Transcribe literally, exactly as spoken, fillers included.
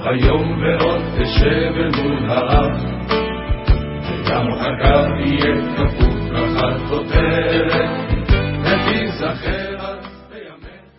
היום ועוד תשב אל מול האף, וגם אחר כך יהיה כפוף לחלטותיך.